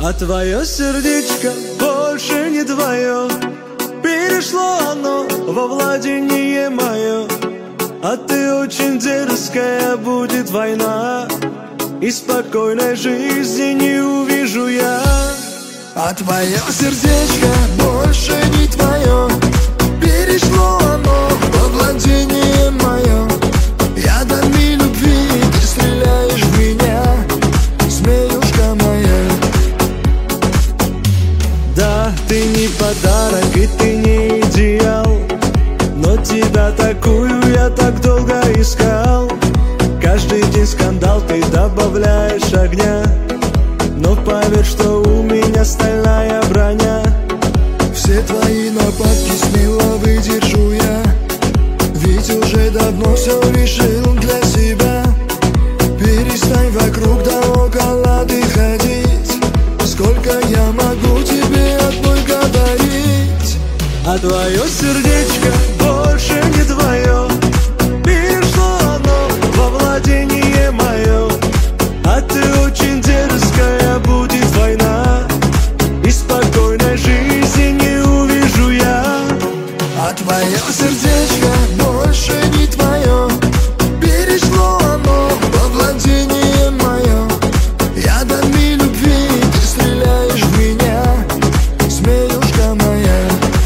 А твое сердечко больше не твое, перешло оно во владение мое. А ты очень дерзкая, будет война, и спокойной жизни не увижу я. А твое сердечко больше не твое, перешло оно во владение мое. Ядами любви ты стреляешь в меня, змеюшка моя. Да, ты не подарок и ты не идеал, но тебя такую я так долго искал. Каждый день скандал, ты добавляешь огня, но поверь, что у меня стальная броня. Все твои нападки смело выдержу я, ведь уже давно все решил для себя. Перестань вокруг да около ты ходить, сколько я могу тебе одной говорить. А твое сердечко больше не твое, перешло оно во владение мое. А ты очень дерзкая, будет война, и спокойной жизни не увижу я. А твое сердечко больше не твое, перешло оно во владение мое. Ядами любви ты стреляешь в меня, змеюшка моя.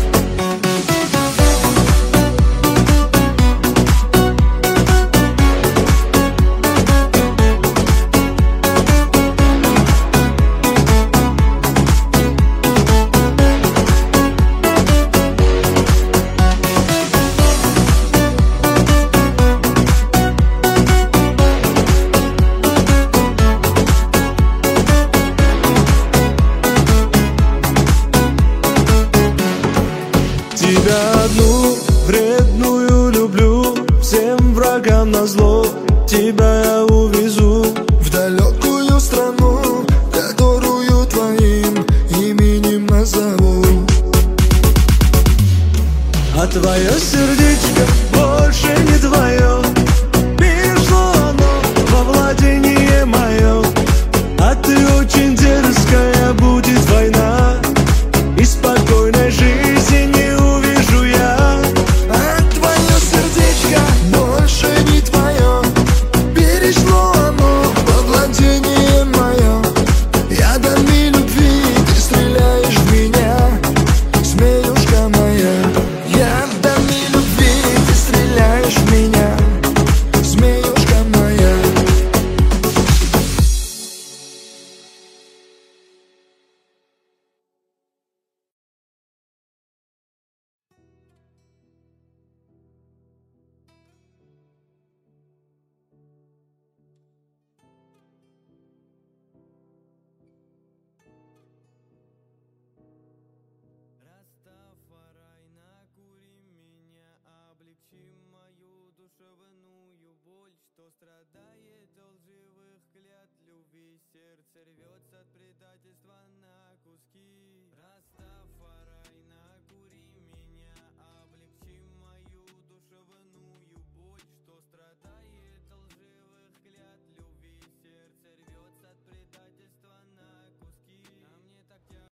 Тебя одну вредную люблю, всем врагам назло тебя я увезу В далекую страну, которую твоим именем назову. А твое сердечко больше не твое, перешло оно во владение мое. А ты очень дерзкая, будет война, и спокойной жизни не увижу я. А твое сердечко больше не твое, перешло оно во владение мое. Ядами любви ты стреляешь в меня, змеюшка моя. Ядами любви ты стреляешь в меня, змеюшка моя. Растафарай, накури меня, облегчи мою душевную боль, что страдает от лживых клятв любви. Сердце рвется от предательства.